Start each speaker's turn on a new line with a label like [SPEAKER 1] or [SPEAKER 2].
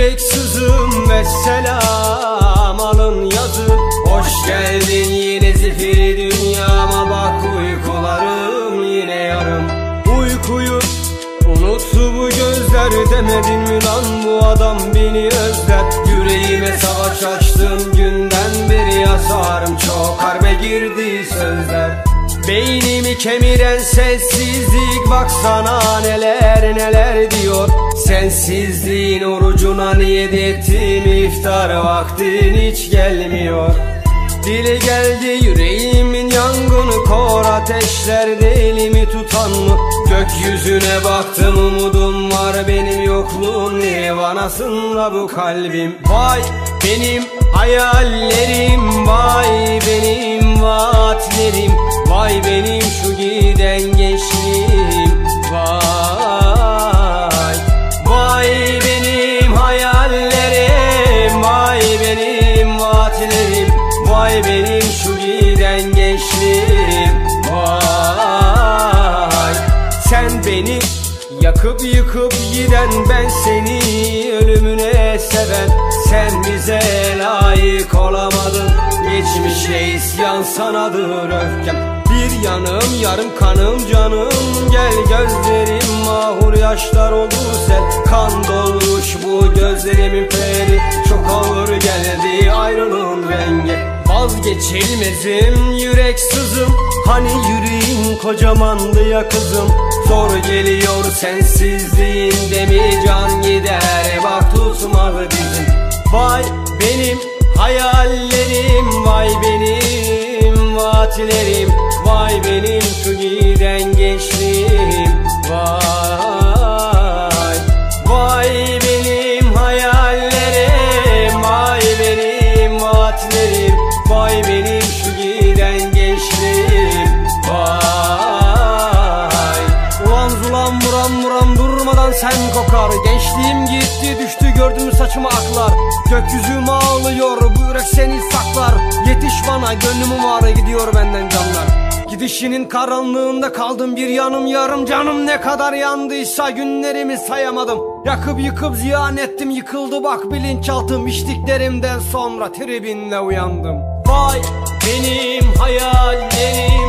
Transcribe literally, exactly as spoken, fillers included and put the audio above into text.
[SPEAKER 1] yüreksizim ve selam alın yazın. Hoş geldin yine zifiri dünyama, bak uykularım yine yarım. Uykuyu unuttu bu gözler, demedin mi lan bu adam beni özler. Yüreğime savaş açtın günden beri, yasarım çok harbe girdi sözler. Beynimi kemiren sessizlik, baksana neler neler diyor. Sensizliğin orucuna niyet ettim, iftar vaktin hiç gelmiyor. Dile geldi yüreğimin yangını, kor ateşlerde elimi tutan mı? Gökyüzüne baktım umudum var, benim yokluğun nirvanasında bu kalbim. Vay benim hayallerim, vay benim vaatlerim, vay benim şu giden gençliğim. Vay vay benim hayallerim, vay benim vaatlerim, vay benim şu giden gençliğim. Vay sen beni yakıp yıkıp giden, ben seni ölümüne seven. Sen bize layık olamadın, geçmişe isyan sanadır öfkem. Bir yanım yarım kanım canım, gel gözlerim mahur yaşlar oldu sel. Kan dolmuş bu gözlerimin peri, çok ağır geldi ayrılığın rengi. Vazgeçilmezim yüreksizim, hani yüreğin kocamandı ya kızım. Zor geliyor sensizliğinde mi can gider, bak tutmadı bizim. Vay benim hayallerim, vay benim vaatlerim, vay benim şu giden gençliğim. Vay vay benim hayallerim, vay benim vaatlerim, vay benim şu giden gençliğim. Vay ulan zulan buram buram durmadan sen kokar. Gençliğim gitti düştü, gördün mü saçıma aklar. Gökyüzüm ağlıyor, bu yürek seni saklar. Yetiş bana, gönlümün var, gidiyor benden canlar. Gidişinin karanlığında kaldım bir yanım yarım. Canım ne kadar yandıysa günlerimi sayamadım. Yakıp yıkıp ziyan ettim, yıkıldı bak bilinçaltım. İçtiklerimden sonra tribinle uyandım. Vay benim hayallerim,